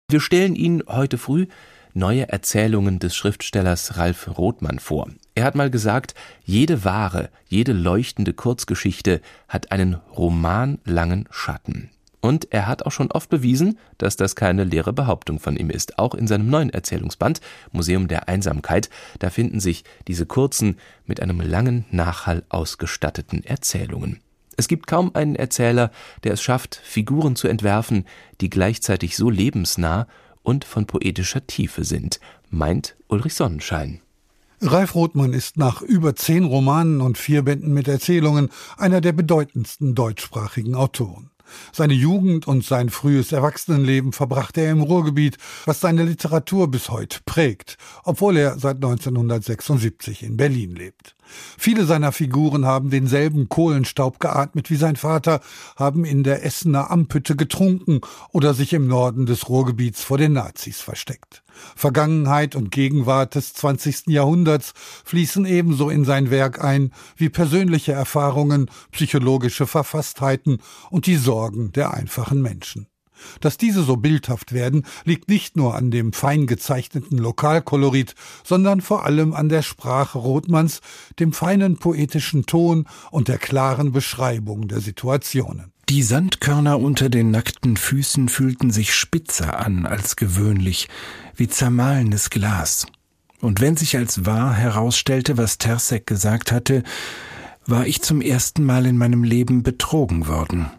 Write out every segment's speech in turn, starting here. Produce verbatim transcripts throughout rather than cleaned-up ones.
Wir stellen Ihnen heute früh neue Erzählungen des Schriftstellers Ralf Rothman vor. Er hat mal gesagt, jede wahre, jede leuchtende Kurzgeschichte hat einen romanlangen Schatten. Und er hat auch schon oft bewiesen, dass das keine leere Behauptung von ihm ist. Auch in seinem neuen Erzählungsband Museum der Einsamkeit, da finden sich diese kurzen, mit einem langen Nachhall ausgestatteten Erzählungen. Es gibt kaum einen Erzähler, der es schafft, Figuren zu entwerfen, die gleichzeitig so lebensnah und von poetischer Tiefe sind, meint Ulrich Sonnenschein. Ralf Rothman ist nach über zehn Romanen und vier Bänden mit Erzählungen einer der bedeutendsten deutschsprachigen Autoren. Seine Jugend und sein frühes Erwachsenenleben verbrachte er im Ruhrgebiet, was seine Literatur bis heute prägt, obwohl er seit neunzehnhundertsechsundsiebzig in Berlin lebt. Viele seiner Figuren haben denselben Kohlenstaub geatmet wie sein Vater, haben in der Essener Amphütte getrunken oder sich im Norden des Ruhrgebiets vor den Nazis versteckt. Vergangenheit und Gegenwart des zwanzigsten Jahrhunderts fließen ebenso in sein Werk ein wie persönliche Erfahrungen, psychologische Verfasstheiten und die Sorgen der einfachen Menschen. Dass diese so bildhaft werden, liegt nicht nur an dem fein gezeichneten Lokalkolorit, sondern vor allem an der Sprache Rothmans, dem feinen poetischen Ton und der klaren Beschreibung der Situationen. Die Sandkörner unter den nackten Füßen fühlten sich spitzer an als gewöhnlich, wie zermahlenes Glas. Und wenn sich als wahr herausstellte, was Terzek gesagt hatte, war ich zum ersten Mal in meinem Leben betrogen worden.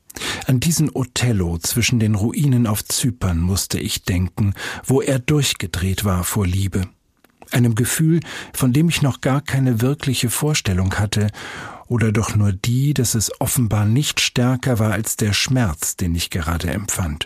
An diesen Othello zwischen den Ruinen auf Zypern musste ich denken, wo er durchgedreht war vor Liebe. Einem Gefühl, von dem ich noch gar keine wirkliche Vorstellung hatte, oder doch nur die, dass es offenbar nicht stärker war als der Schmerz, den ich gerade empfand.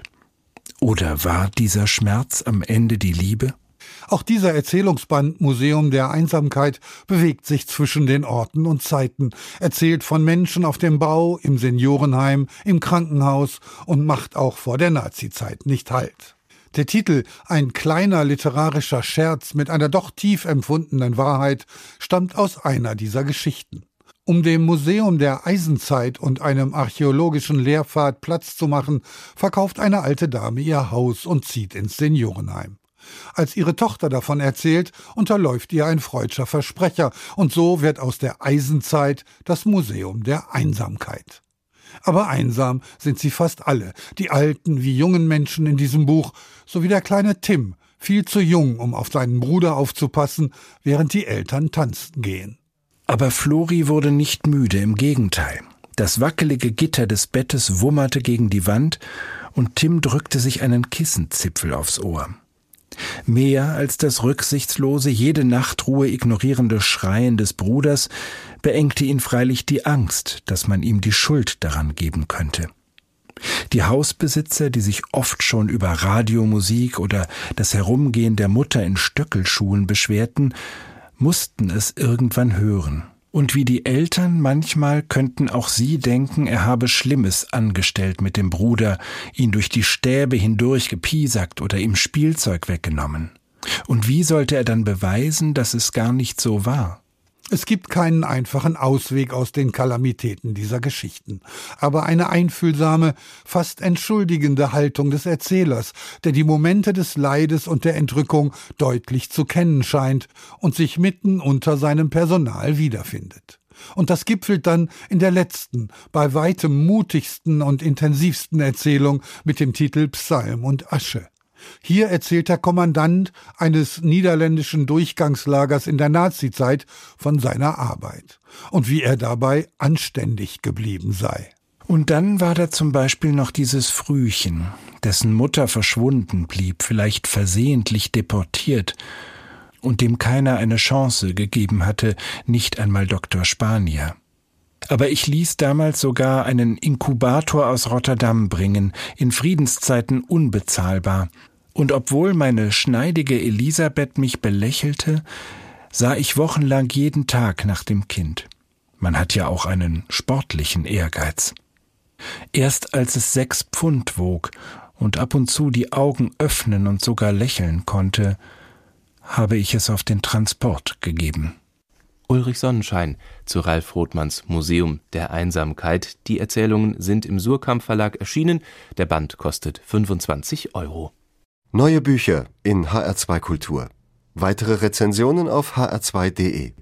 Oder war dieser Schmerz am Ende die Liebe? Auch dieser Erzählungsband Museum der Einsamkeit bewegt sich zwischen den Orten und Zeiten, erzählt von Menschen auf dem Bau, im Seniorenheim, im Krankenhaus und macht auch vor der Nazizeit nicht Halt. Der Titel »Ein kleiner literarischer Scherz mit einer doch tief empfundenen Wahrheit« stammt aus einer dieser Geschichten. Um dem Museum der Eisenzeit und einem archäologischen Lehrpfad Platz zu machen, verkauft eine alte Dame ihr Haus und zieht ins Seniorenheim. Als ihre Tochter davon erzählt, unterläuft ihr ein freudscher Versprecher und so wird aus der Eisenzeit das Museum der Einsamkeit. Aber einsam sind sie fast alle, die alten wie jungen Menschen in diesem Buch, sowie der kleine Tim, viel zu jung, um auf seinen Bruder aufzupassen, während die Eltern tanzen gehen. Aber Flori wurde nicht müde, im Gegenteil. Das wackelige Gitter des Bettes wummerte gegen die Wand und Tim drückte sich einen Kissenzipfel aufs Ohr. Mehr als das rücksichtslose, jede Nachtruhe ignorierende Schreien des Bruders beengte ihn freilich die Angst, dass man ihm die Schuld daran geben könnte. Die Hausbesitzer, die sich oft schon über Radiomusik oder das Herumgehen der Mutter in Stöckelschuhen beschwerten, mussten es irgendwann hören. Und wie die Eltern, manchmal könnten auch sie denken, er habe Schlimmes angestellt mit dem Bruder, ihn durch die Stäbe hindurch gepiesackt oder ihm Spielzeug weggenommen. Und wie sollte er dann beweisen, dass es gar nicht so war? Es gibt keinen einfachen Ausweg aus den Kalamitäten dieser Geschichten, aber eine einfühlsame, fast entschuldigende Haltung des Erzählers, der die Momente des Leides und der Entrückung deutlich zu kennen scheint und sich mitten unter seinem Personal wiederfindet. Und das gipfelt dann in der letzten, bei weitem mutigsten und intensivsten Erzählung mit dem Titel Psalm und Asche. Hier erzählt der Kommandant eines niederländischen Durchgangslagers in der Nazizeit von seiner Arbeit und wie er dabei anständig geblieben sei. Und dann war da zum Beispiel noch dieses Frühchen, dessen Mutter verschwunden blieb, vielleicht versehentlich deportiert und dem keiner eine Chance gegeben hatte, nicht einmal Doktor Spanier. Aber ich ließ damals sogar einen Inkubator aus Rotterdam bringen, in Friedenszeiten unbezahlbar. Und obwohl meine schneidige Elisabeth mich belächelte, sah ich wochenlang jeden Tag nach dem Kind. Man hat ja auch einen sportlichen Ehrgeiz. Erst als es sechs Pfund wog und ab und zu die Augen öffnen und sogar lächeln konnte, habe ich es auf den Transport gegeben. Ulrich Sonnenschein zu Ralf Rothmans Museum der Einsamkeit. Die Erzählungen sind im Suhrkamp Verlag erschienen. Der Band kostet fünfundzwanzig Euro. Neue Bücher in H R zwei Kultur. Weitere Rezensionen auf h r zwei punkt de.